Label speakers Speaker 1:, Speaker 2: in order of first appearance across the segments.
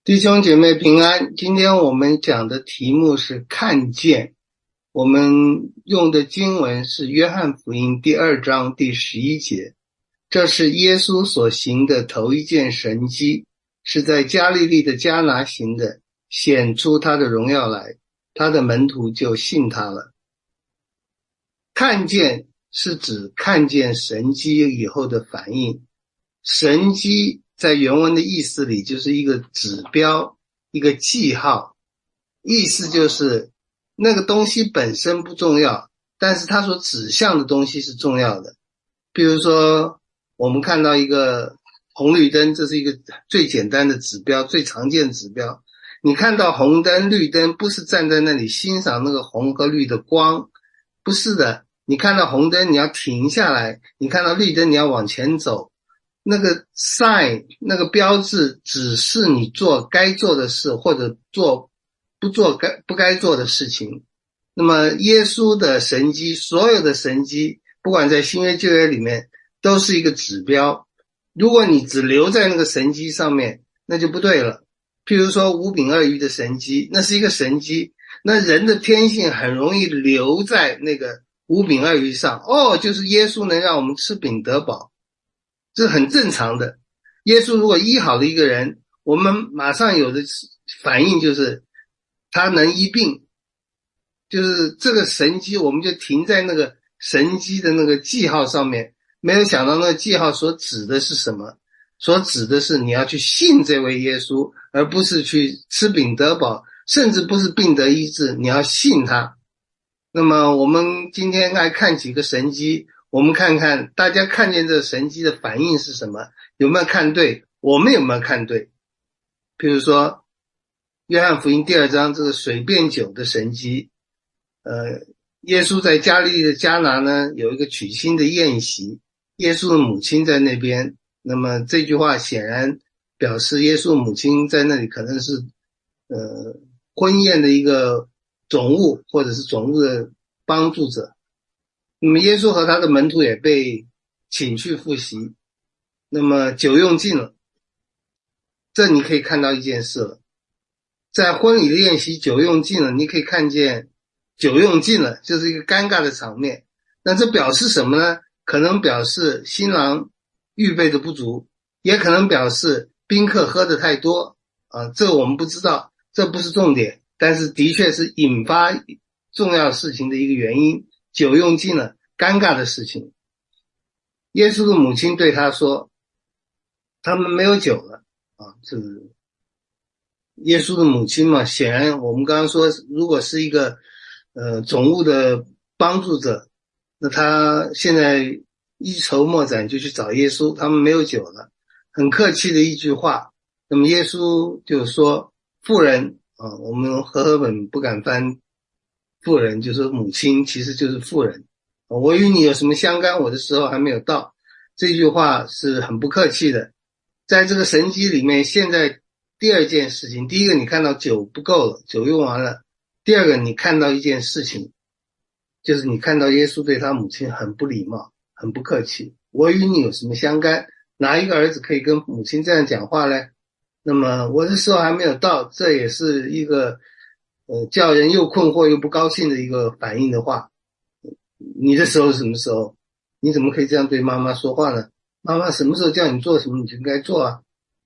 Speaker 1: 弟兄姐妹平安，今天我们讲的题目是看见。我们用的经文是约翰福音第2章第11节。这是耶稣所行的头一件神迹，是在加利利的迦拿行的，显出他的荣耀来，他的门徒就信他了。看见是指看见神迹以后的反应。神迹在原文的意思里就是一个指标，一个记号，意思就是那个东西本身不重要，但是它所指向的东西是重要的。比如说我们看到一个红绿灯，这是一个最简单的指标，最常见的指标。你看到红灯绿灯，不是站在那里欣赏那个红和绿的光，不是的，你看到红灯你要停下来，你看到绿灯你要往前走。那个 sign 那个标志指示你做该做的事，或者不做不该做的事情。那么耶稣的神迹，所有的神迹不管在新约旧约里面都是一个指标。如果你只留在那个神迹上面，那就不对了。譬如说5饼2鱼的神迹，那是一个神迹，那人的天性很容易留在那个5饼2鱼上，就是耶稣能让我们吃饼得饱，这是很正常的。耶稣如果医好了一个人，我们马上有的反应就是他能医病，就是这个神迹我们就停在那个神迹的那个记号上面，没有想到那个记号所指的是什么，所指的是你要去信这位耶稣，而不是去吃饼得饱，甚至不是病得医治，你要信他。那么我们今天来看几个神迹，我们看看大家看见这神迹的反应是什么，有没有看对，我们有没有看对。比如说约翰福音第2章这个水变酒的神迹，耶稣在加利利的迦拿呢有一个娶亲的宴席，耶稣的母亲在那边，那么这句话显然表示耶稣的母亲在那里可能是婚宴的一个总务，或者是总务的帮助者。那么耶稣和他的门徒也被请去赴席，那么酒用尽了，这你可以看到一件事了。在婚礼的宴席酒用尽了，你可以看见酒用尽了，就是一个尴尬的场面。那这表示什么呢？可能表示新郎预备的不足，也可能表示宾客喝的太多这我们不知道，这不是重点，但是的确是引发重要事情的一个原因。酒用尽了，尴尬的事情。耶稣的母亲对他说，他们没有酒了这是耶稣的母亲嘛，显然我们刚刚说如果是一个总务的帮助者，那他现在一筹莫展就去找耶稣，他们没有酒了，很客气的一句话。那么耶稣就说，妇人我们和合本不敢翻妇人，就是母亲，其实就是妇人。我与你有什么相干，我的时候还没有到。这句话是很不客气的。在这个神迹里面，现在第二件事情，第一个你看到酒不够了，酒用完了。第二个你看到一件事情，就是你看到耶稣对他母亲很不礼貌，很不客气。我与你有什么相干？哪一个儿子可以跟母亲这样讲话呢？那么我的时候还没有到，这也是一个叫人又困惑又不高兴的一个反应的话。你的时候是什么时候？你怎么可以这样对妈妈说话呢？妈妈什么时候叫你做什么你就应该做啊。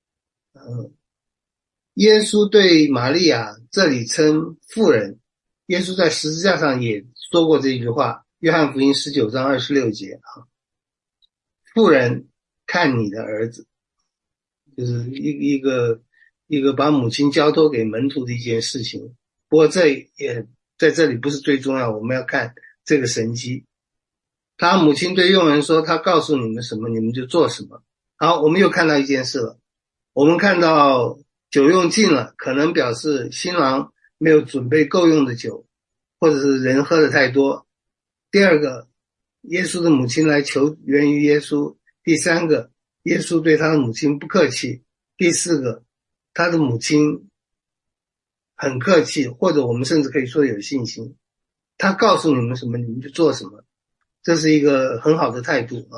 Speaker 1: 耶稣对玛利亚这里称妇人，耶稣在十字架上也说过这句话，约翰福音19章26节妇人，看你的儿子，就是一个把母亲交托给门徒的一件事情。不过这也在这里不是最重要，我们要看这个神迹。他母亲对佣人说，他告诉你们什么你们就做什么。好，我们又看到一件事了，我们看到酒用尽了，可能表示新郎没有准备够用的酒，或者是人喝的太多。第二个，耶稣的母亲来求援于耶稣。第三个，耶稣对他的母亲不客气。第四个，他的母亲很客气，或者我们甚至可以说有信心。他告诉你们什么你们就做什么，这是一个很好的态度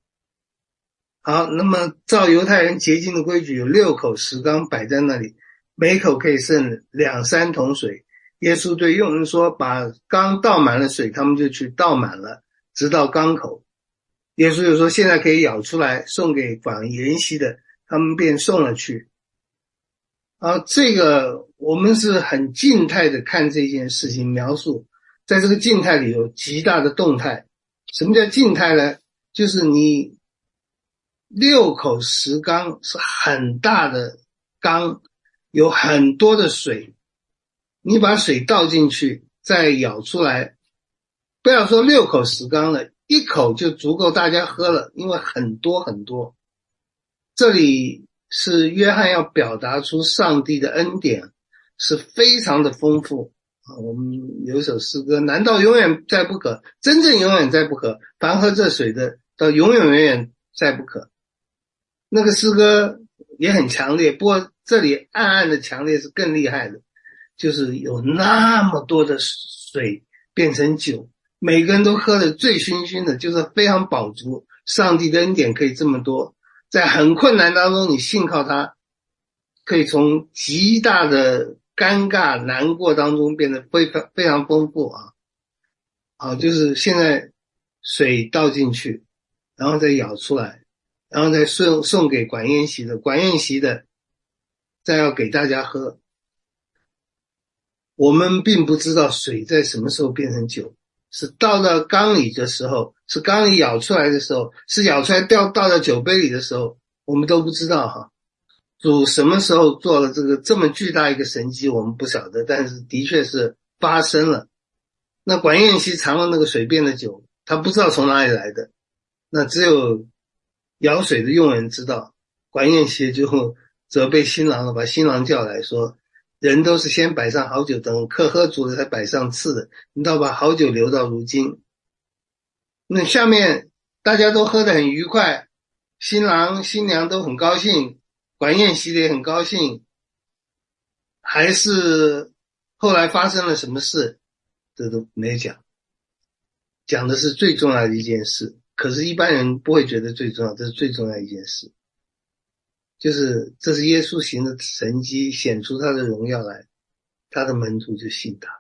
Speaker 1: 好，那么照犹太人洁净的规矩，有6口石缸摆在那里， 每口可以剩2-3桶水。耶稣对佣人说，把缸倒满了水，他们就去倒满了，直到缸口。耶稣就说，现在可以舀出来，送给管筵席的，他们便送了去。这个我们是很静态的看这件事情描述，在这个静态里有极大的动态。什么叫静态呢？就是你6口石缸是很大的缸，有很多的水，你把水倒进去再舀出来，不要说6口石缸了，1口就足够大家喝了，因为很多很多。这里是约翰要表达出上帝的恩典是非常的丰富。我们有一首诗歌，难道永远再不渴？真正永远再不渴，凡喝这水的到永永远远再不渴。那个诗歌也很强烈，不过这里暗暗的强烈是更厉害的，就是有那么多的水变成酒，每个人都喝得醉醺醺的，就是非常饱足。上帝的恩典可以这么多，在很困难当中你信靠他，可以从极大的尴尬难过当中变得非常丰富就是现在水倒进去，然后再舀出来，然后再送给管宴席的，管宴席的再要给大家喝。我们并不知道水在什么时候变成酒，是倒到缸里的时候，是缸里舀出来的时候，是舀出来倒到酒杯里的时候，我们都不知道主什么时候做了这么巨大一个神迹，我们不晓得，但是的确是发生了。那管宴席尝了那个水变的酒，他不知道从哪里来的，那只有舀水的佣人知道。管宴席就责备新郎了，把新郎叫来说，人都是先摆上好酒，等客喝足了才摆上次的，你倒把好酒留到如今。那下面大家都喝得很愉快，新郎新娘都很高兴，管宴席的也很高兴，还是后来发生了什么事，这都没讲，讲的是最重要的一件事。可是一般人不会觉得最重要，这是最重要的一件事，就是这是耶稣行的神迹，显出他的荣耀来，他的门徒就信他。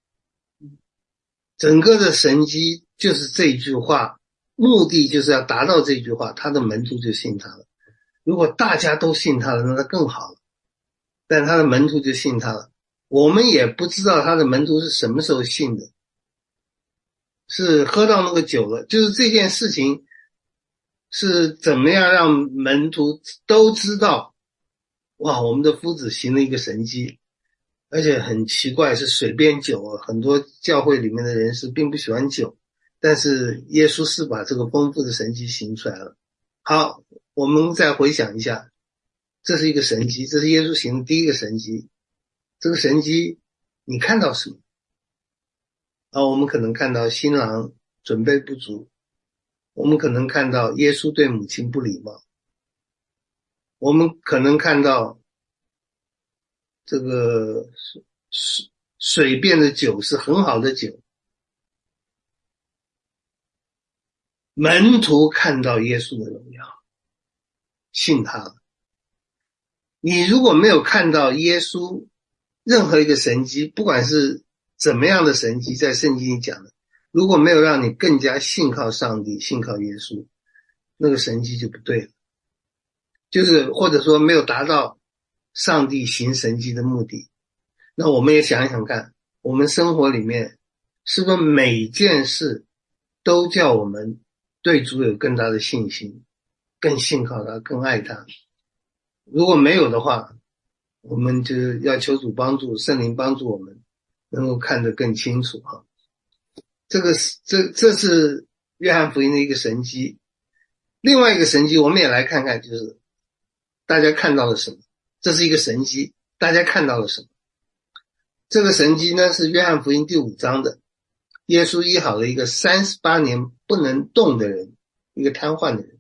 Speaker 1: 整个的神迹就是这句话，目的就是要达到这句话，他的门徒就信他了。如果大家都信他了，那他更好了，但他的门徒就信他了。我们也不知道他的门徒是什么时候信的，是喝到那个酒了，就是这件事情是怎么样让门徒都知道，哇，我们的夫子行了一个神迹。而且很奇怪，是水变酒很多教会里面的人士并不喜欢酒，但是耶稣是把这个丰富的神迹行出来了。好，我们再回想一下，这是一个神迹，这是耶稣行的第一个神迹。这个神迹你看到什么？我们可能看到新郎准备不足，我们可能看到耶稣对母亲不礼貌，我们可能看到这个水变的酒是很好的酒。门徒看到耶稣的荣耀，信他了。你如果没有看到耶稣任何一个神迹，不管是怎么样的神迹，在圣经里讲的，如果没有让你更加信靠上帝，信靠耶稣，那个神迹就不对了，就是或者说没有达到上帝行神迹的目的。那我们也想一想看，我们生活里面是不是每件事都叫我们对主有更大的信心，更信靠他，更爱他？如果没有的话，我们就要求主帮助，圣灵帮助我们能够看得更清楚这是约翰福音的一个神迹。另外一个神迹我们也来看看，就是大家看到了什么？这是一个神迹，大家看到了什么？这个神迹呢，是约翰福音第5章的。耶稣医好了一个38年不能动的人，一个瘫痪的人。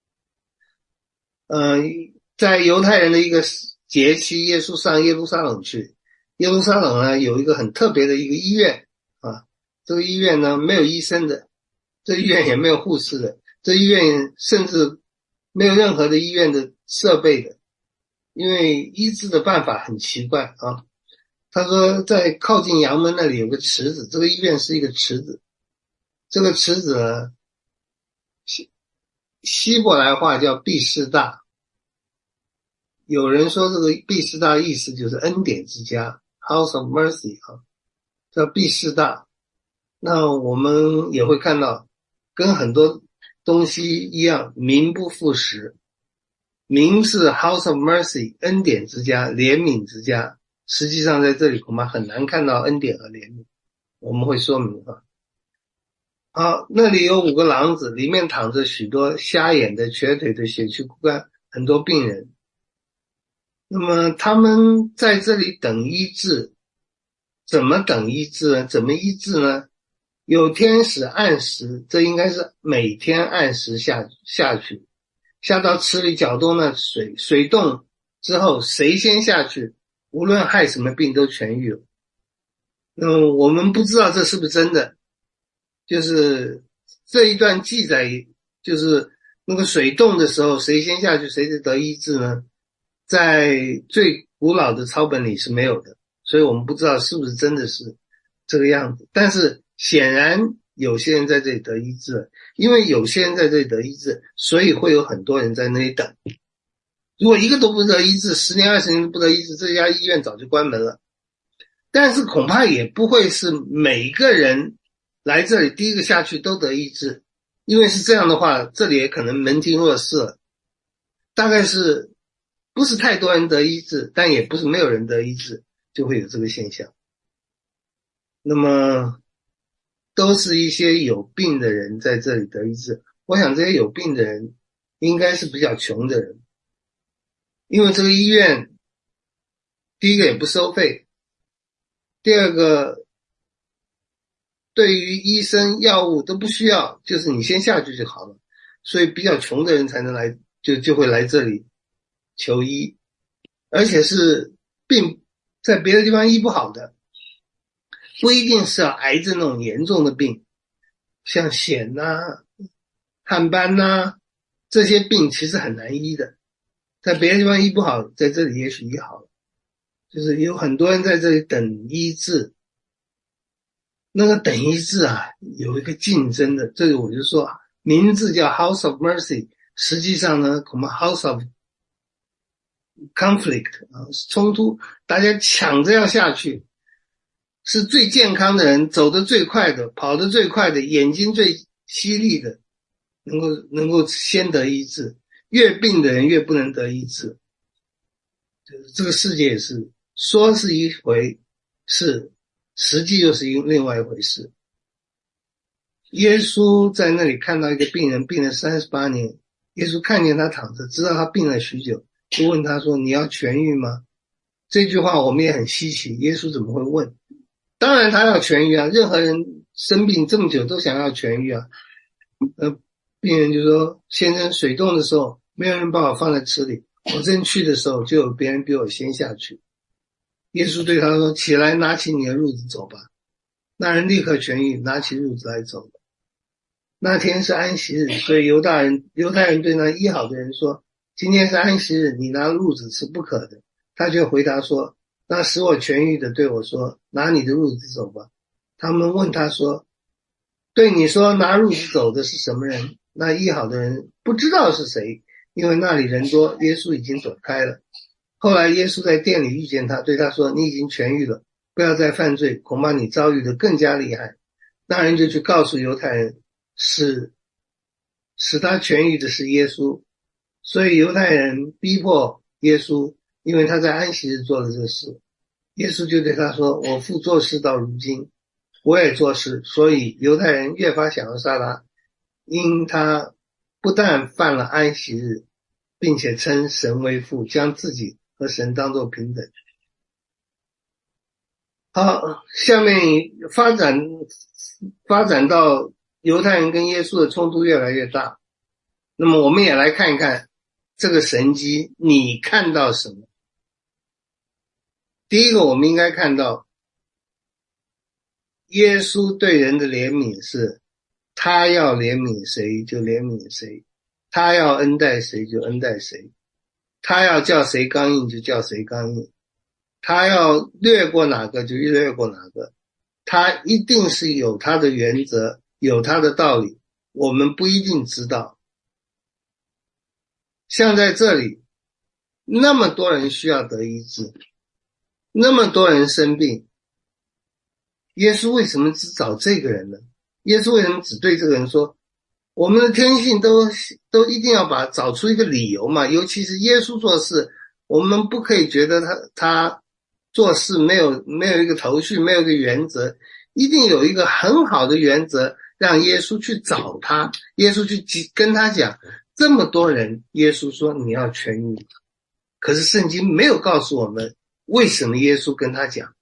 Speaker 1: 在犹太人的一个节期，耶稣上耶路撒冷去。耶路撒冷呢，有一个很特别的一个医院这个医院呢没有医生的，这医院也没有护士的，这医院甚至没有任何的医院的设备的。 因为医治的办法很奇怪啊。他说在靠近阳门那里有个池子，这个医院是一个池子，这个池子呢希伯来话叫毕士大，有人说这个毕士大意思就是恩典之家 House of Mercy 啊，叫毕士大。那我们也会看到跟很多东西一样，名不副实，名是 House of Mercy 恩典之家怜悯之家，实际上在这里恐怕很难看到恩典和怜悯，我们会说明啊。好，那里有5个廊子，里面躺着许多瞎眼的、瘸腿的、血气枯干，很多病人。那么他们在这里等医治，怎么等医治呢？怎么医治呢？有天使按时，这应该是每天按时下去，下到池里搅动那水，水动之后，谁先下去，无论害什么病都痊愈了。我们不知道这是不是真的，就是这一段记载，就是那个水动的时候，谁先下去，谁就得医治呢？在最古老的抄本里是没有的，所以我们不知道是不是真的是这个样子。但是显然有些人在这里得医治了，因为有些人在这里得医治，所以会有很多人在那里等。如果一个都不得医治，10年20年都不得医治，这家医院早就关门了。但是恐怕也不会是每一个人来这里第一个下去都得医治，因为是这样的话，这里也可能门庭若市了。大概是不是太多人得医治，但也不是没有人得医治，就会有这个现象。那么都是一些有病的人在这里得医治，我想这些有病的人应该是比较穷的人，因为这个医院第一个也不收费，第二个对于医生药物都不需要，就是你先下去就好了，所以比较穷的人才能来，就会来这里求医，而且是病在别的地方医不好的，不一定是癌症那种严重的病，像癣啊、汗斑啊这些病其实很难医的，在别的地方医不好，在这里也许医好了。就是有很多人在这里等医治，那个等医治啊，有一个竞争的，这个我就说名字叫 House of Mercy， 实际上呢恐怕 House of Conflict 啊，冲突，大家抢着要下去，是最健康的人，走得最快的，跑得最快的，眼睛最犀利的，能够先得医治，越病的人越不能得医治。就是这个世界也是说是一回事，实际又是另外一回事。耶稣在那里看到一个病人病了38年，耶稣看见他躺着，知道他病了许久，就问他说：“你要痊愈吗？”这句话我们也很稀奇，耶稣怎么会问？当然他要痊愈啊，任何人生病这么久都想要痊愈啊。病人就说：“先生，水动的时候没有人把我放在池里，我正去的时候就有别人比我先下去。”耶稣对他说：“起来，拿起你的褥子走吧。”那人立刻痊愈，拿起褥子来走了。那天是安息日，所以犹太人对那医好的人说：“今天是安息日，你拿褥子是不可的。”他却回答说：“那使我痊愈的对我说，拿你的褥子走吧。”他们问他说：“对你说拿褥子走的是什么人？”那医好的人不知道是谁，因为那里人多，耶稣已经躲开了。后来耶稣在店里遇见他，对他说：“你已经痊愈了，不要再犯罪，恐怕你遭遇的更加厉害。”那人就去告诉犹太人，使他痊愈的是耶稣。所以犹太人逼迫耶稣，因为他在安息日做了这事。耶稣就对他说：“我父做事到如今，我也做事。”所以犹太人越发想要杀他，因他不但犯了安息日，并且称神为父，将自己和神当作平等。好，下面发展到犹太人跟耶稣的冲突越来越大。那么我们也来看一看这个神迹，你看到什么？第一个，我们应该看到耶稣对人的怜悯是，他要怜悯谁就怜悯谁，他要恩待谁就恩待谁。 他要叫谁刚硬就叫谁刚硬，他要略过哪个就略过哪个，他一定是有他的原则，有他的道理，我们不一定知道。像在这里，那么多人需要得医治，那么多人生病，耶稣为什么只找这个人呢？耶稣为什么只对这个人说？我们的天性都一定要找出一个理由嘛，尤其是耶稣做事，我们不可以觉得他做事没有一个头绪，没有一个原则，一定有一个很好的原则，让耶稣去找他，耶稣去跟他讲，这么多人，耶稣说你要痊愈，可是圣经没有告诉我们为什么耶稣跟他讲，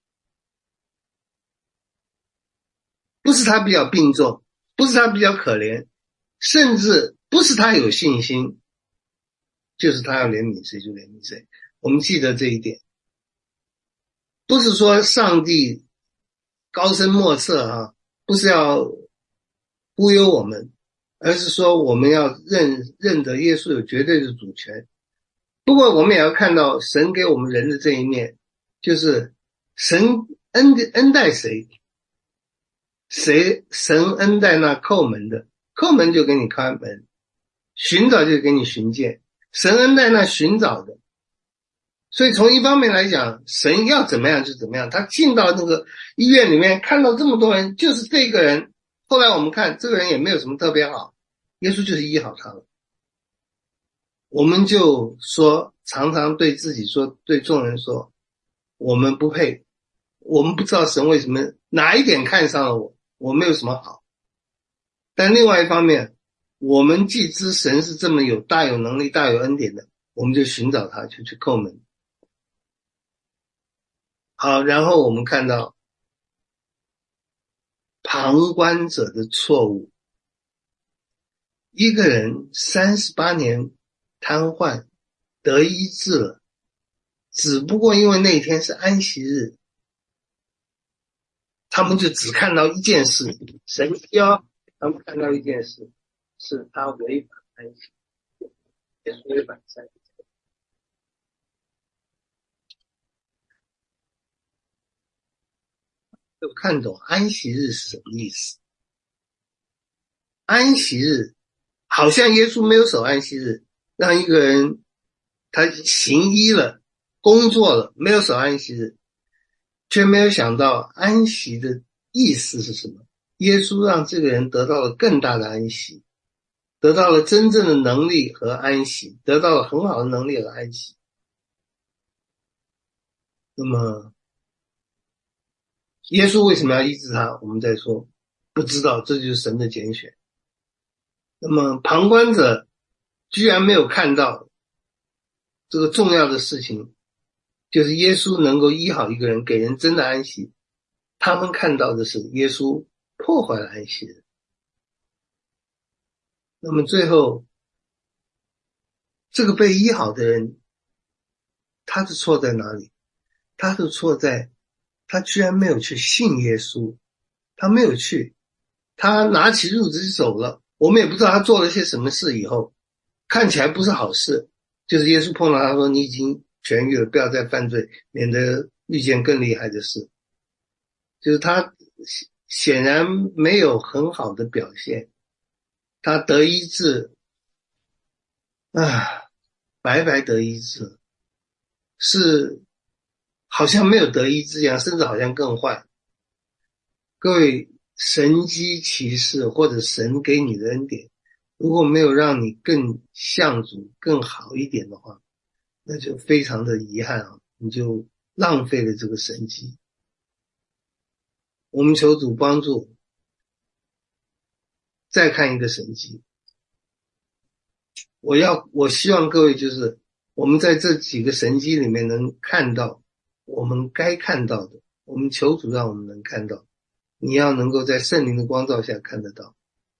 Speaker 1: 不是他比较病重，不是他比较可怜，甚至不是他有信心，就是他要怜悯谁就怜悯谁。我们记得这一点，不是说上帝高深莫测啊，不是要忽悠我们，而是说我们要认得耶稣有绝对的主权。不过我们也要看到神给我们人的这一面，就是神恩待谁，神恩待那叩门的，叩门就给你开门，寻找就给你寻见，神恩待那寻找的。所以从一方面来讲，神要怎么样就怎么样，他进到那个医院里面看到这么多人，就是这个人，后来我们看这个人也没有什么特别好，耶稣就是医好他了。我们就说常常对自己说，对众人说，我们不配，我们不知道神为什么哪一点看上了我，我没有什么好。但另外一方面，我们既知神是这么大有能力大有恩典的，我们就寻找他，就去叩门。好，然后我们看到旁观者的错误。一个人38年瘫痪得医治了，只不过因为那天是安息日，他们就只看到一件事，神要他们看到一件事，是他违反安息，也是违反三。就看懂安息日是什么意思。安息日好像耶稣没有守安息日，让一个人他行医了，工作了，没有守安息日，却没有想到安息的意思是什么。耶稣让这个人得到了更大的安息，得到了真正的能力和安息，得到了很好的能力和安息。那么耶稣为什么要医治他？我们再说，不知道，这就是神的拣选。那么旁观者居然没有看到这个重要的事情，就是耶稣能够医好一个人，给人真的安息。他们看到的是耶稣破坏了安息日。那么最后，这个被医好的人，他的错在哪里？他的错在他居然没有去信耶稣，他没有去，他拿起褥子就走了。我们也不知道他做了些什么事以后，看起来不是好事，就是耶稣碰到他说，你已经痊愈了，不要再犯罪，免得遇见更厉害的事。就是他显然没有很好的表现，他得医治白白得医治，是好像没有得医治一样，甚至好像更坏。各位，神机骑士或者神给你的恩典，如果没有让你更像主更好一点的话，那就非常的遗憾啊，你就浪费了这个神机。我们求主帮助，再看一个神迹。我希望各位就是我们在这几个神迹里面能看到我们该看到的，我们求主让我们能看到，你要能够在圣灵的光照下看得到。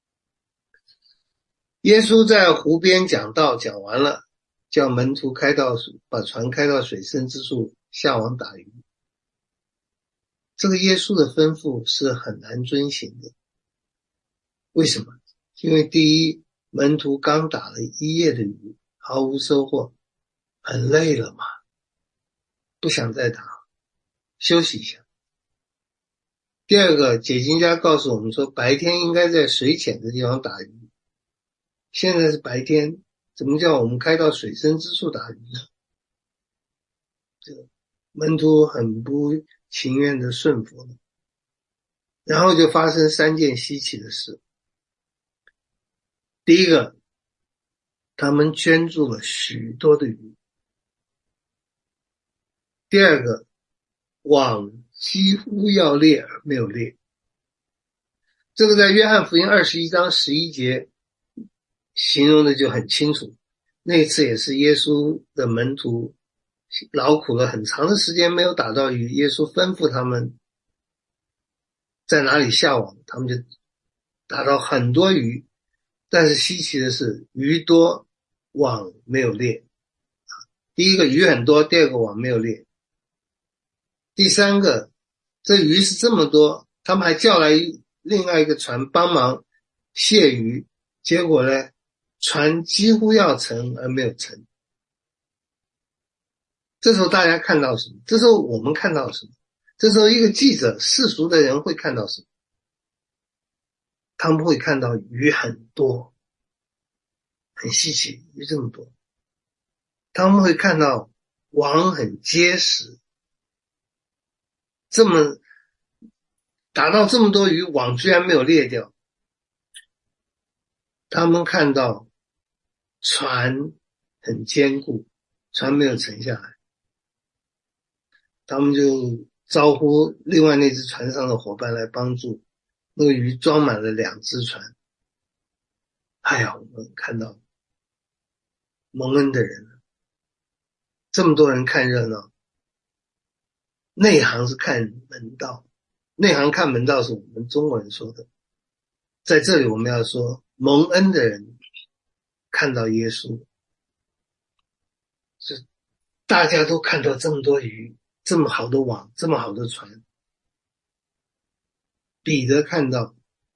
Speaker 1: 耶稣在湖边讲道，讲完了，叫门徒把船开到水深之处，下网打鱼。这个耶稣的吩咐是很难遵行的。为什么？因为第一，门徒刚打了1夜的鱼，毫无收获。 很累了嘛，不想再打，休息一下。第二个，解经家告诉我们说，白天应该在水浅的地方打鱼，现在是白天，怎么叫我们开到水深之处打鱼呢？这个门徒很不情愿的顺服了，然后就发生3件稀奇的事。第一个，他们圈住了许多的鱼。第二个，网几乎要裂而没有裂。这个在约翰福音21章11节形容的就很清楚。那次也是耶稣的门徒劳苦了很长的时间没有打到鱼，耶稣吩咐他们在哪里下网，他们就打到很多鱼，但是稀奇的是鱼多网没有裂。第一个鱼很多，第二个网没有裂。第三个，这鱼是这么多，他们还叫来另外一个船帮忙卸鱼，结果呢，船几乎要沉而没有沉。这时候大家看到什么？这时候我们看到什么？这时候一个记者，世俗的人会看到什么？他们会看到鱼很多，很稀奇，鱼这么多。他们会看到网很结实，这么打到这么多鱼，网居然没有裂掉。他们看到船很坚固，船没有沉下来。他们就招呼另外那只船上的伙伴来帮助，那个鱼装满了2只船。哎呀，我们看到蒙恩的人，这么多人看热闹，内行是看门道，内行看门道是我们中国人说的。在这里我们要说，蒙恩的人看到耶稣，是大家都看到这么多鱼，这么好的网，这么好的船。彼得看到，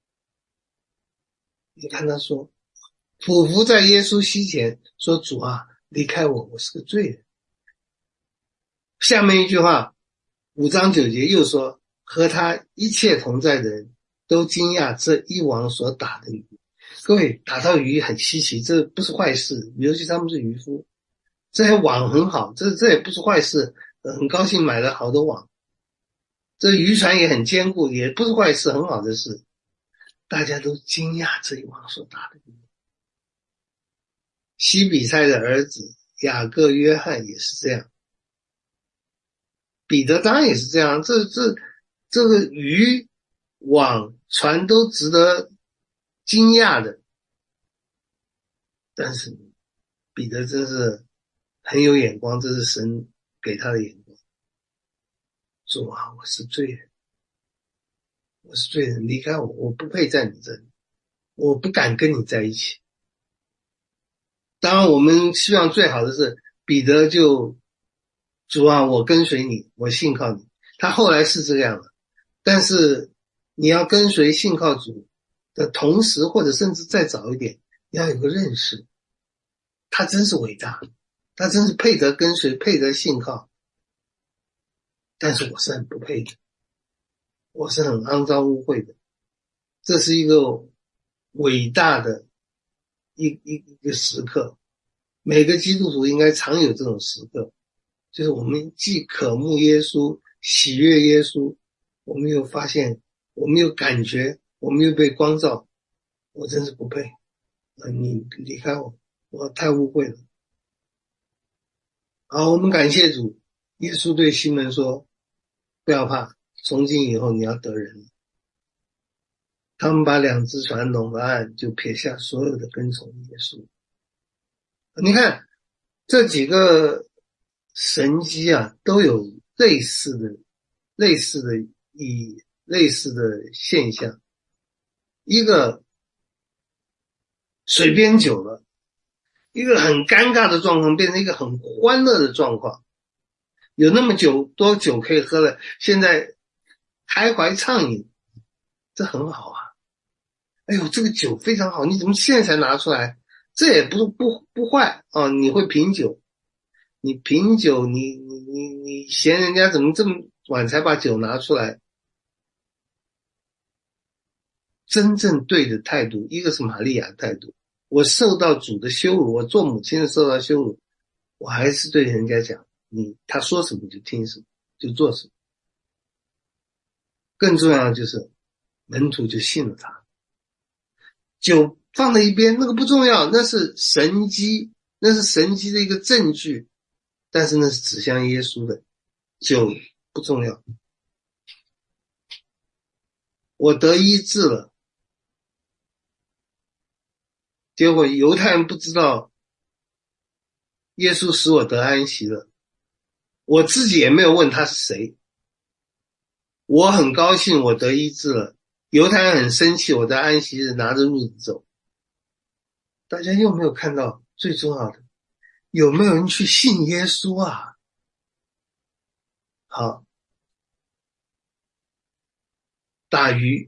Speaker 1: 你看他说，俯伏在耶稣膝前说，主啊，离开我，我是个罪人。下面一句话5章9节又说，和他一切同在的人都惊讶这一网所打的鱼。各位，打到鱼很稀奇，这不是坏事，尤其他们是渔夫，这些网很好，这也不是坏事，很高兴买了好多网。这渔船也很坚固，也不是坏事，很好的事。大家都惊讶这一网所打的鱼。西比泰的儿子雅各、约翰也是这样，彼得当然也是这样。这个鱼、网、船都值得惊讶的，但是彼得真是很有眼光，这是神给他的眼光。主啊，我是罪人，我是罪人，离开我，我不配在你这里，我不敢跟你在一起。当然我们希望最好的是彼得就，主啊，我跟随你，我信靠你。他后来是这样的，但是你要跟随信靠主的同时，或者甚至再早一点，你要有个认识，他真是伟大，他真是配得跟随，配得信靠。但是我是很不配的，我是很肮脏污秽的。这是一个伟大的一个时刻，每个基督徒应该常有这种时刻，就是我们既渴慕耶稣，喜悦耶稣，我们又发现，我们又感觉，我们又被光照，我真是不配，你离开我，我太污秽了。好，我们感谢主。耶稣对西门说，不要怕，从今以后你要得人。他们把2只船拢了岸，就撇下所有的跟从耶稣。你看这几个神迹啊，都有类似的现象。一个水变酒了，一个很尴尬的状况变成一个很欢乐的状况。有那么多酒可以喝了，现在开怀畅饮，这很好啊。哎呦，这个酒非常好，你怎么现在才拿出来？这也不坏啊，你会品酒。 你品酒，你嫌人家怎么这么晚才把酒拿出来？真正对的态度，一个是玛利亚的态度，我受到主的羞辱，我做母亲的受到羞辱，我还是对人家讲，他说什么就听什么，就做什么。更重要的就是门徒就信了他。酒放在一边，那个不重要，那是神迹，那是神迹的一个证据，但是那是指向耶稣的，酒不重要。我得医治了，结果犹太人不知道耶稣使我得安息了，我自己也没有问他是谁。我很高兴我得医治了，犹太人很生气，我在安息日拿着褥子走。大家又没有看到最重要的，有没有人去信耶稣啊？好，打鱼。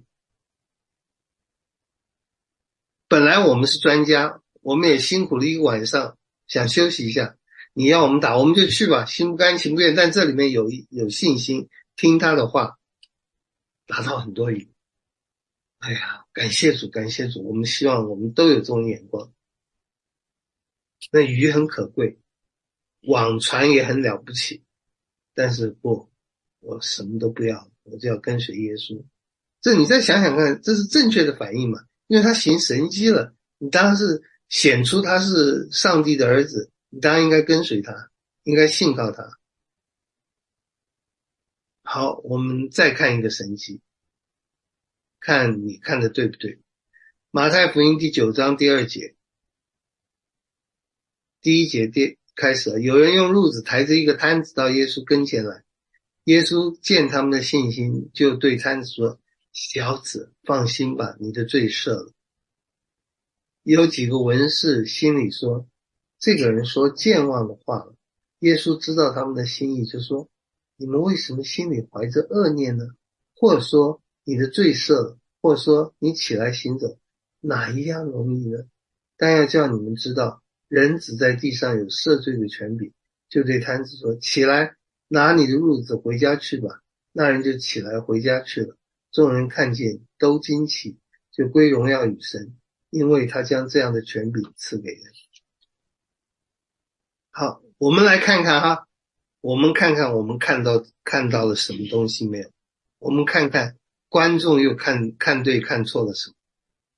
Speaker 1: 本来我们是专家，我们也辛苦了一个晚上，想休息一下。你要我们打，我们就去吧，心不甘情不愿。但这里面有信心，听他的话，打到很多鱼。哎呀，感谢主，感谢主！我们希望我们都有这种眼光。那鱼很可贵，网船也很了不起，但是不，我什么都不要，我就要跟随耶稣。这你再想想看，这是正确的反应嘛？因为他行神迹了，你当然是显出他是上帝的儿子，你当然应该跟随他，应该信靠他。好，我们再看一个神迹，看你看的对不对？马太福音第9章第2节，第1节开始了，有人用褥子抬着一个摊子到耶稣跟前来，耶稣见他们的信心，就对摊子说：小子，放心吧，你的罪赦了。有几个文士心里说，这个人说健忘的话了。耶稣知道他们的心意，就说，你们为什么心里怀着恶念呢？或者说你的罪赦了，或者说你起来行走，哪一样容易呢？但要叫你们知道，人子在地上有赦罪的权柄。就对摊子说，起来，拿你的褥子回家去吧。那人就起来回家去了。众人看见都惊奇，就归荣耀与神，因为他将这样的权柄赐给人。好，我们来看看哈，我们看看我们看到了什么东西没有？我们看看观众又看对看错了什么？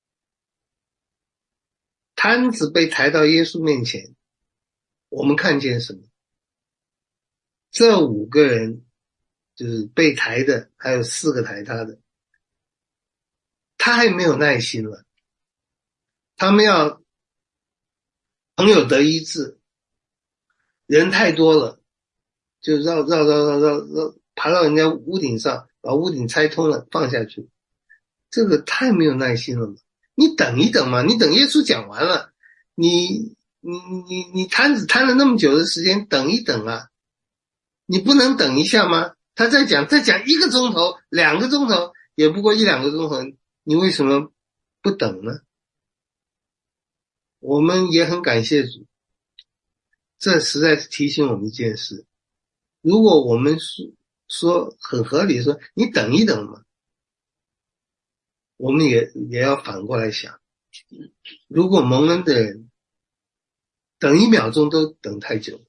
Speaker 1: 摊子被抬到耶稣面前，我们看见什么？这5个人就是被抬的，还有4个抬他的，他还没有耐心了，他们要朋友得医治，人太多了，就绕，爬到人家屋顶上，把屋顶拆通了，放下去。这个太没有耐心了嘛！你等一等嘛，你等耶稣讲完了，你摊子摊了那么久的时间，等一等啊，你不能等一下吗？他再讲1个钟头、2个钟头，也不过1-2个钟头，你为什么不等呢？我们也很感谢主，这实在是提醒我们一件事。如果我们说很合理，说你等一等嘛，我们也要反过来想，如果蒙恩的人等1秒钟都等太久，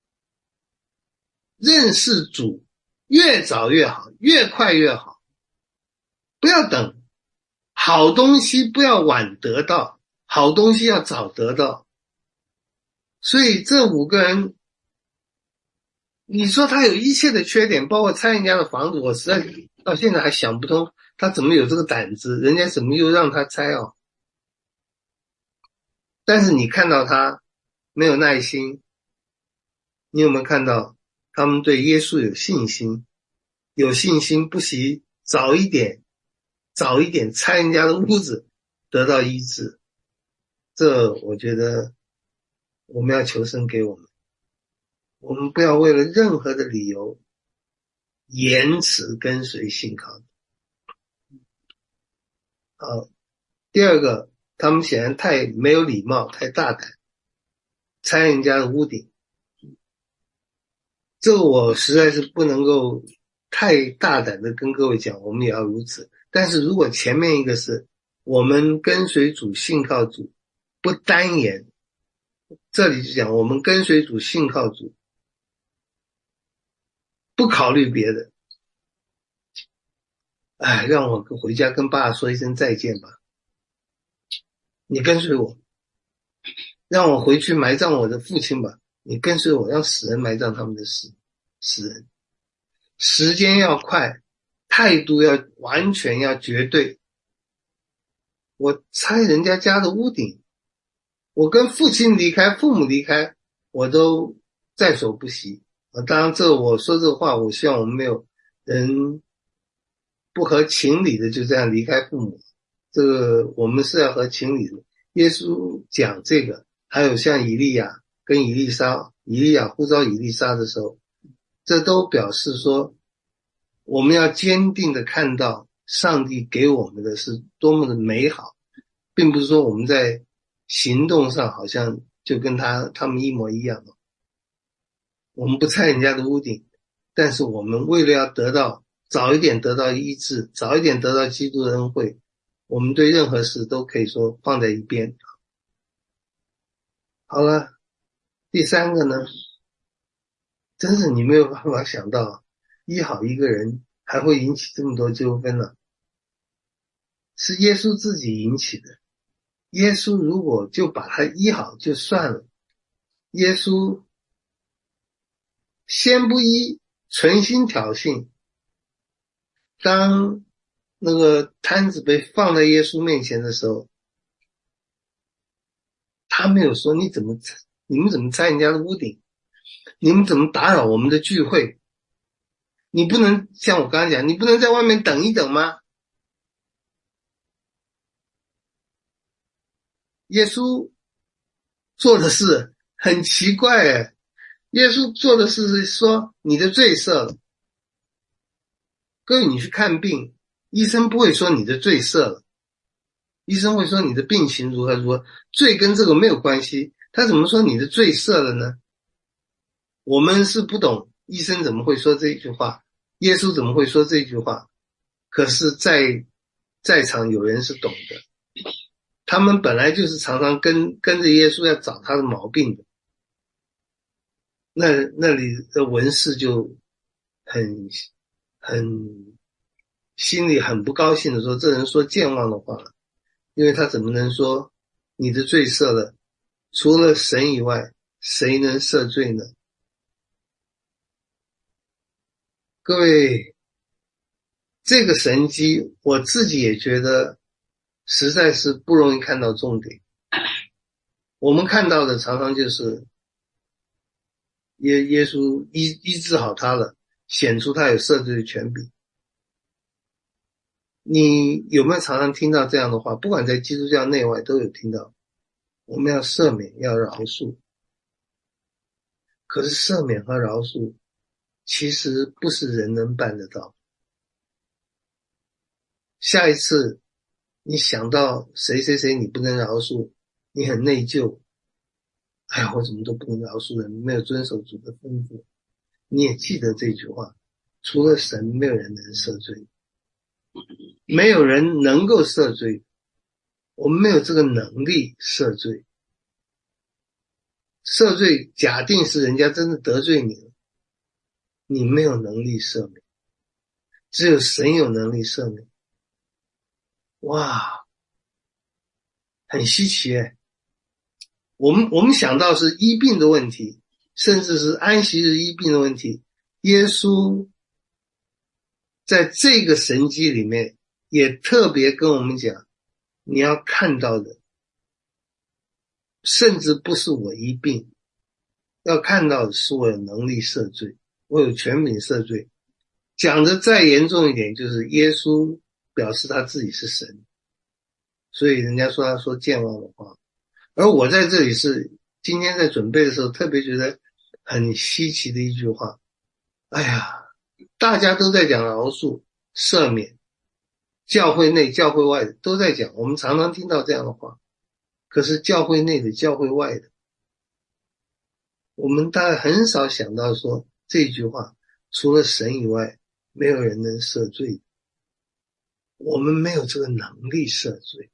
Speaker 1: 认识主越早越好，越快越好，不要等，好东西不要晚得到，好东西要早得到。所以这5个人，你说他有一切的缺点，包括拆人家的房子，我实在到现在还想不通，他怎么有这个胆子，人家怎么又让他拆哦？但是你看到他没有耐心，你有没有看到他们对耶稣有信心？有信心不惜早一点拆人家的屋子，得到医治。这我觉得我们要求神给我们，我们不要为了任何的理由延迟跟随信靠。好，第二个，他们显然太没有礼貌，太大胆，拆人家的屋顶。 这个我实在是不能够太大胆的跟各位讲，我们也要如此。但是如果前面一个是我们跟随主、信靠主，不单言，这里就讲我们跟随主、信靠主，不考虑别的。哎，让我回家跟爸说一声再见吧，你跟随我。让我回去埋葬我的父亲吧，你跟随我，让死人埋葬他们的死人。时间要快，态度要完全要绝对。我拆人家家的屋顶，我跟父亲离开，父母离开，我都在所不惜。当然我说这个话，我希望我们没有人不合情理的就这样离开父母，这个我们是要合情理的。耶稣讲这个，还有像以利亚跟以利亚呼召以利沙的时候，这都表示说我们要坚定的看到上帝给我们的是多么的美好，并不是说我们在行动上好像就跟他们一模一样。我们不拆人家的屋顶，但是我们为了要早一点得到医治，早一点得到基督的恩惠，我们对任何事都可以说放在一边。好了，第三个呢，真是你没有办法想到，医好一个人还会引起这么多纠纷呢，是耶稣自己引起的。耶稣如果就把他医好就算了，耶稣先不医，存心挑衅。当那个摊子被放在耶稣面前的时候，他没有说你们怎么拆人家的屋顶，你们怎么打扰我们的聚会，你不能像我刚刚讲，你不能在外面等一等吗？耶稣做的事很奇怪耶，耶稣做的事是说你的罪赦了。各位，你去看病，医生不会说你的罪赦了，医生会说你的病情如何如何，罪跟这个没有关系，他怎么说你的罪赦了呢？我们是不懂医生怎么会说这句话，耶稣怎么会说这句话，可是在场有人是懂的，他们本来就是常常跟着耶稣要找他的毛病的，那里的文士就很心里很不高兴的说，这人说健忘的话，因为他怎么能说你的罪赦了，除了神以外谁能赦罪呢？各位，这个神迹我自己也觉得实在是不容易看到重点。我们看到的常常就是耶稣医治好他了，显出他有赦罪的权柄。你有没有常常听到这样的话？不管在基督教内外都有听到，我们要赦免，要饶恕。可是赦免和饶恕其实不是人能办得到。下一次你想到谁谁谁你不能饶恕，你很内疚，哎呀，我怎么都不能饶恕人，没有遵守主的吩咐。你也记得这句话，除了神没有人能赦罪，没有人能够赦罪，我们没有这个能力赦罪。赦罪假定是人家真的得罪你了，你没有能力赦免，只有神有能力赦免。哇，很稀奇耶。我们想到是医病的问题，甚至是安息日医病的问题，耶稣在这个神迹里面也特别跟我们讲，你要看到的甚至不是我医病，要看到的是我有能力赦罪，我有权柄赦罪。讲的再严重一点，就是耶稣表示他自己是神，所以人家说他说健忘的话。而我在这里是今天在准备的时候特别觉得很稀奇的一句话，哎呀，大家都在讲饶恕、赦免，教会内教会外的都在讲，我们常常听到这样的话，可是教会内的教会外的，我们大概很少想到说这句话，除了神以外，没有人能赦罪。我们没有这个能力赦罪。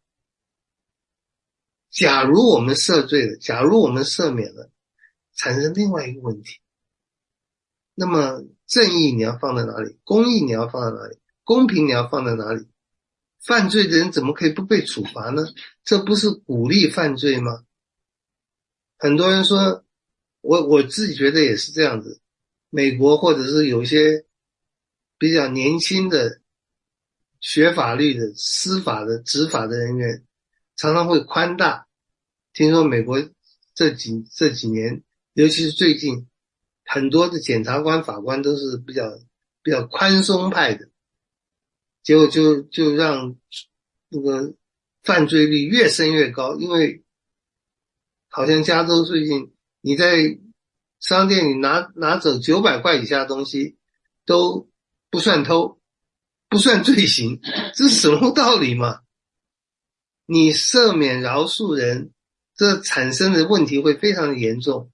Speaker 1: 假如我们赦罪了，假如我们赦免了，产生另外一个问题，那么正义你要放在哪里？公义你要放在哪里？公平你要放在哪里？犯罪的人怎么可以不被处罚呢？这不是鼓励犯罪吗？很多人说，我自己觉得也是这样子，美国或者是有一些比较年轻的学法律的、司法的、执法的人员常常会宽大。听说美国这几年，尤其是最近，很多的检察官、法官都是比较宽松派的，结果就让那个犯罪率越升越高。因为好像加州最近你在商店里拿走900块以下的东西都不算偷，不算罪行，这是什么道理嘛？你赦免饶恕人，这产生的问题会非常的严重。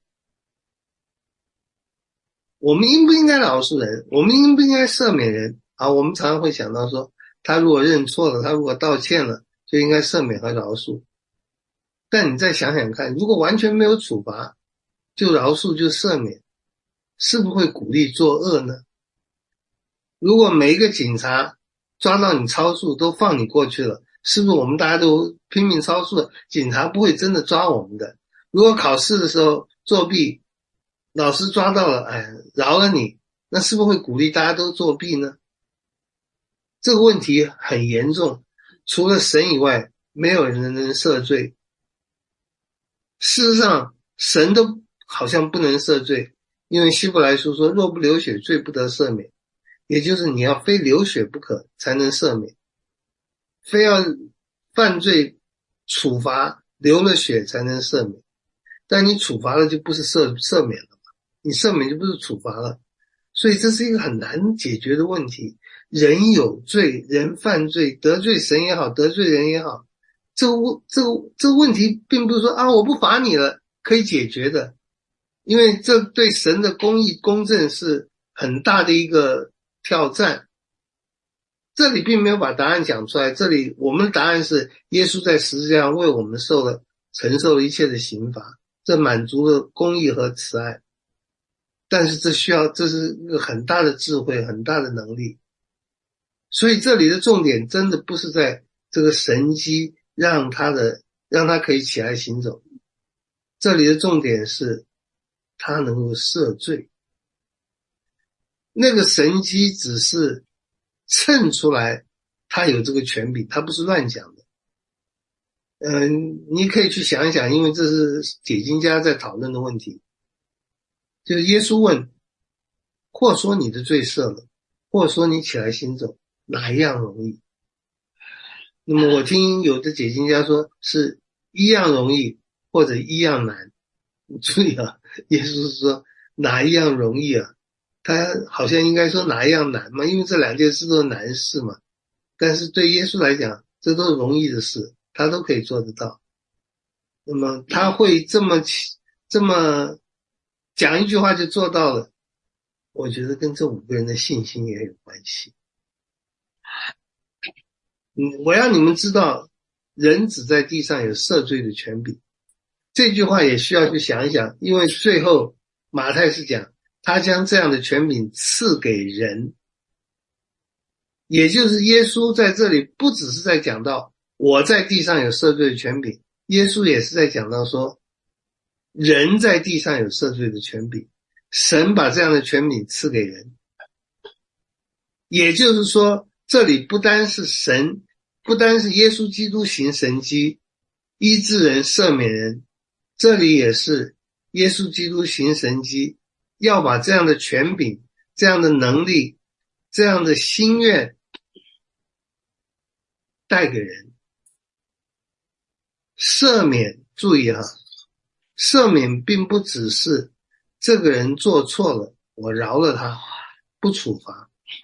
Speaker 1: 我们应不应该饶恕人？我们应不应该赦免人？我们常常会想到说，他如果认错了，他如果道歉了，就应该赦免和饶恕。但你再想想看，如果完全没有处罚，就饶恕就赦免，是不是会鼓励作恶呢？如果每一个警察抓到你超速都放你过去了，是不是我们大家都拼命超速了？警察不会真的抓我们的。如果考试的时候作弊，老师抓到了，饶了你，那是不是会鼓励大家都作弊呢？这个问题很严重，除了神以外，没有人能赦罪。事实上，神都好像不能赦罪，因为希伯来书说，若不流血，罪不得赦免。也就是你要非流血不可才能赦免，非要犯罪处罚流了血才能赦免。但你处罚了就不是赦免了嘛，你赦免就不是处罚了。所以这是一个很难解决的问题。人有罪，人犯罪，得罪神也好，得罪人也好，这个问题并不是说我不罚你了可以解决的，因为这对神的公义公正是很大的一个挑战。这里并没有把答案讲出来，这里我们的答案是耶稣在十字架上为我们承受了一切的刑罚，这满足了公义和慈爱。但是这是一个很大的智慧，很大的能力。所以这里的重点真的不是在这个神迹让他可以起来行走，这里的重点是他能够赦罪。那个神迹只是衬出来他有这个权柄，他不是乱讲的。你可以去想一想，因为这是解经家在讨论的问题。就是耶稣问，或说你的罪赦了，或说你起来行走，哪一样容易？那么我听有的解经家说是一样容易或者一样难。注意耶稣是说哪一样容易啊？他好像应该说哪一样难嘛，因为这两件事都是难事嘛。但是对耶稣来讲，这都是容易的事，他都可以做得到。那么他会这么讲一句话就做到了，我觉得跟这5个人的信心也有关系。我要你们知道，人只在地上有赦罪的权柄。这句话也需要去想一想，因为最后马太是讲他将这样的权柄赐给人，也就是耶稣在这里不只是在讲到我在地上有赦罪的权柄，耶稣也是在讲到说人在地上有赦罪的权柄，神把这样的权柄赐给人。也就是说，这里不单是耶稣基督行神迹医治人赦免人，这里也是耶稣基督行神迹要把这样的权柄、这样的能力、这样的心愿带给人。赦免，注意赦免并不只是这个人做错了我饶了他不处罚，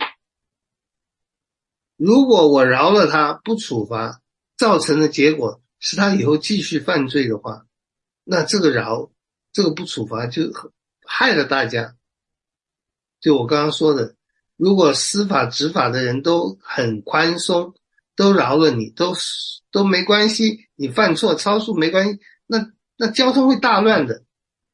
Speaker 1: 如果我饶了他不处罚，造成的结果是他以后继续犯罪的话，那这个不处罚就害了大家。 就我刚刚说的，如果司法执法的人都很宽松，都饶了你，都没关系，你犯错超速没关系，那交通会大乱的。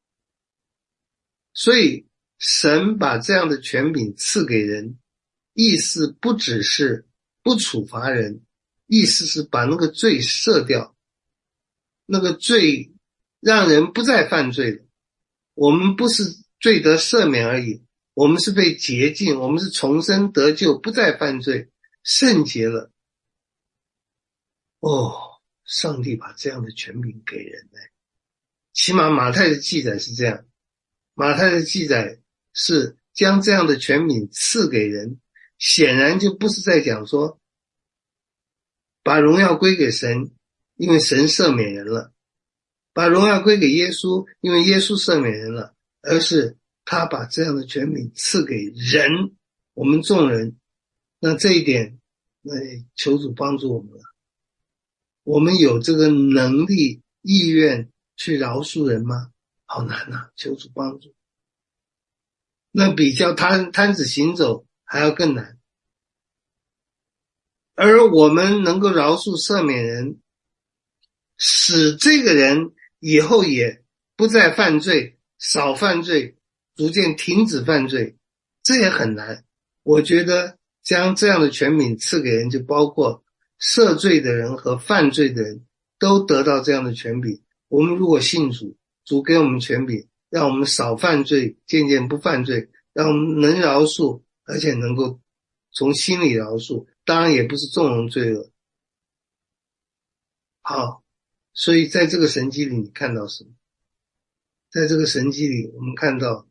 Speaker 1: 所以神把这样的权柄赐给人，意思不只是不处罚人，意思是把那个罪赦掉，那个罪让人不再犯罪了。我们不是罪得赦免而已，我们是被洁净，我们是重生得救，不再犯罪，圣洁了。哦，上帝把这样的权柄给人呢，起码马太的记载是这样，马太的记载是将这样的权柄赐给人，显然就不是在讲说把荣耀归给神，因为神赦免人了，把荣耀归给耶稣，因为耶稣赦免人了，而是他把这样的权柄赐给人，我们众人。那这一点，求主帮助我们了。我们有这个能力、意愿去饶恕人吗？好难啊，求主帮助。那比较摊子行走还要更难。而我们能够饶恕赦免人，使这个人以后也不再犯罪，少犯罪，逐渐停止犯罪，这也很难。我觉得将这样的权柄赐给人，就包括赦罪的人和犯罪的人都得到这样的权柄。我们如果信主，主给我们权柄，让我们少犯罪，渐渐不犯罪，让我们能饶恕，而且能够从心里饶恕，当然也不是纵容罪恶。好，所以在这个神迹里你看到什么？在这个神迹里我们看到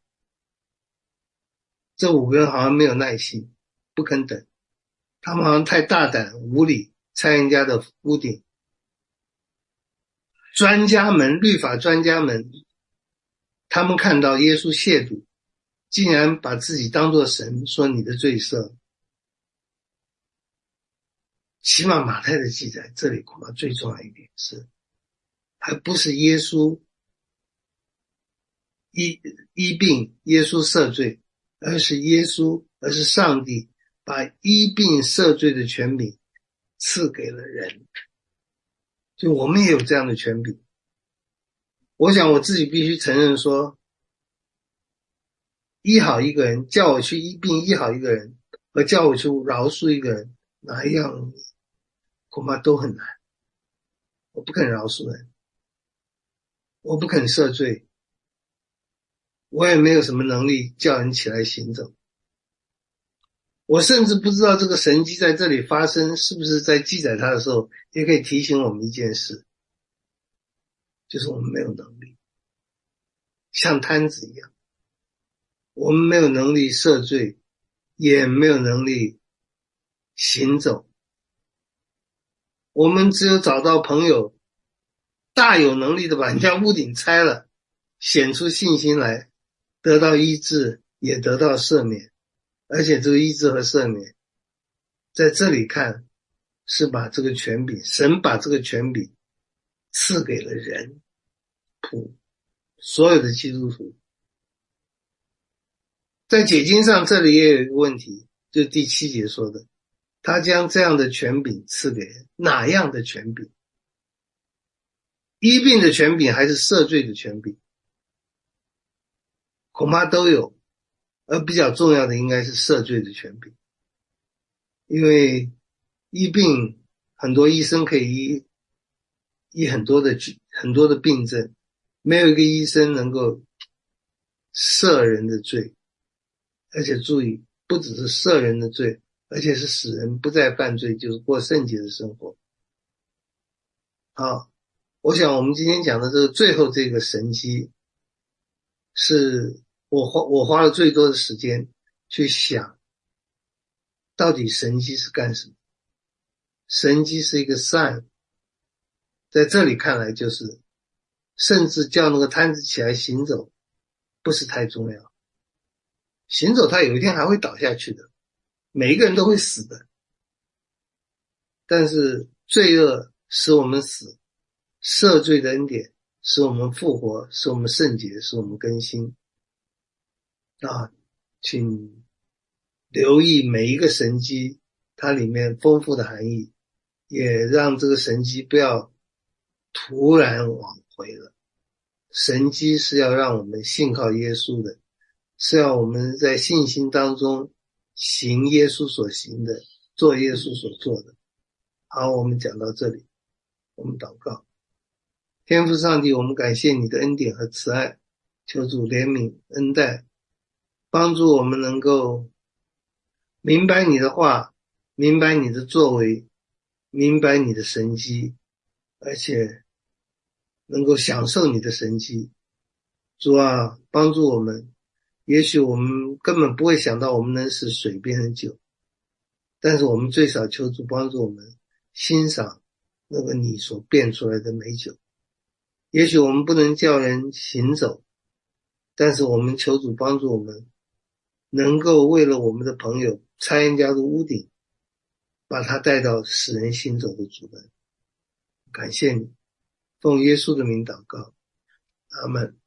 Speaker 1: 这5个人好像没有耐心，不肯等，他们好像太大胆无理，拆人家的屋顶。专家们，律法专家们，他们看到耶稣亵渎，竟然把自己当作神，说你的罪赦。起码马太的记载这里恐怕最重要一点是，还不是耶稣医病，耶稣赦罪，而是上帝把医病赦罪的权柄赐给了人。就我们也有这样的权柄。我想我自己必须承认说，医好一个人，叫我去医病医好一个人，和叫我去饶恕一个人，哪一样恐怕都很难。我不肯饶恕人，我不肯赦罪，我也没有什么能力叫人起来行走。我甚至不知道这个神迹在这里发生，是不是在记载它的时候也可以提醒我们一件事，就是我们没有能力，像摊子一样，我们没有能力赦罪，也没有能力行走。我们只有找到朋友大有能力的把人家屋顶拆了，显出信心来，得到医治，也得到赦免。而且这个医治和赦免在这里看是把这个权柄，神把这个权柄赐给了人，所有的基督徒。在解经上这里也有一个问题，就是第7节说的，他将这样的权柄赐给人，哪样的权柄？医病的权柄还是赦罪的权柄？恐怕都有，而比较重要的应该是赦罪的权柄。因为医病很多医生可以医很多的病症，没有一个医生能够赦人的罪。而且注意，不只是赦人的罪，而且是使人不再犯罪，就是过圣洁的生活。好，我想我们今天讲的这个最后这个神迹，是我花了最多的时间去想，到底神迹是干什么？神迹是一个 sign， 在这里看来就是，甚至叫那个摊子起来行走，不是太重要。行走他有一天还会倒下去的，每一个人都会死的。但是罪恶使我们死，赦罪的恩典使我们复活，使我们圣洁，使我们更新。 请留意每一个神迹它里面丰富的含义，也让这个神迹不要突然往回了。神迹是要让我们信靠耶稣的，是要我们在信心当中行耶稣所行的，做耶稣所做的。好，我们讲到这里，我们祷告。天父上帝，我们感谢你的恩典和慈爱，求主怜悯恩待，帮助我们能够明白你的话，明白你的作为，明白你的神迹，而且能够享受你的神迹。主啊，帮助我们。也许我们根本不会想到我们能使水变成酒，但是我们最少求主帮助我们欣赏那个你所变出来的美酒。也许我们不能叫人行走，但是我们求主帮助我们能够为了我们的朋友拆人家的屋顶，把他带到使人行走的主人。感谢你，奉耶稣的名祷告，阿们。